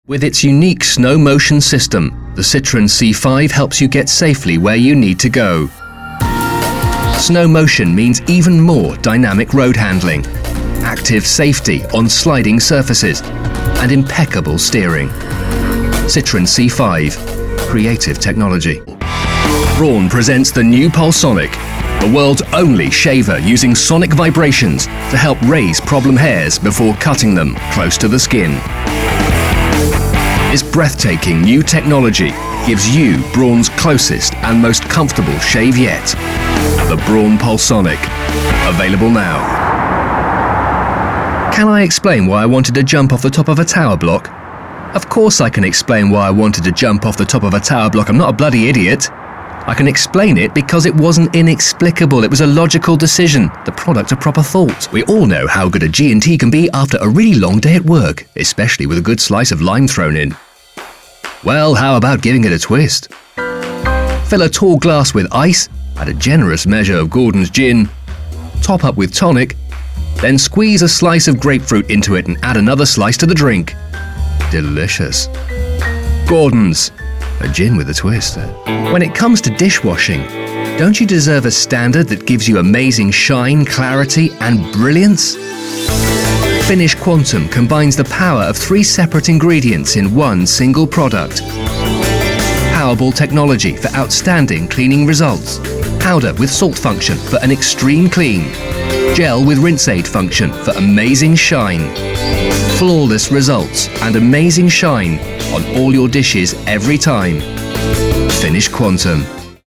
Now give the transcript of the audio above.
With its unique snow motion system, the Citroën C5 helps you get safely where you need to go. Snow motion means even more dynamic road handling, active safety on sliding surfaces, and impeccable steering. Citroën C5, creative technology. Braun presents the new Pulsonic, the world's only shaver using sonic vibrations to help raise problem hairs before cutting them close to the skin. This breathtaking new technology gives you Braun's closest and most comfortable shave yet. The Braun Pulsonic. Available now. Can I explain why I wanted to jump off the top of a tower block? Of course I can explain why I wanted to jump off the top of a tower block. I'm not a bloody idiot. I can explain it because it wasn't inexplicable. It was a logical decision, the product of proper thought. We all know how good a G&T can be after a really long day at work, especially with a good slice of lime thrown in. Well, how about giving it a twist? Fill a tall glass with ice, add a generous measure of Gordon's gin, top up with tonic, then squeeze a slice of grapefruit into it and add another slice to the drink. Delicious. Gordon's. A gin with a twist. When it comes to dishwashing, don't you deserve a standard that gives you amazing shine, clarity, and brilliance? Finish Quantum combines the power of 3 separate ingredients in one single product. Powerball technology for outstanding cleaning results. Powder with salt function for an extreme clean. Gel with rinse aid function for amazing shine. Flawless results and amazing shine on all your dishes every time. Finish Quantum.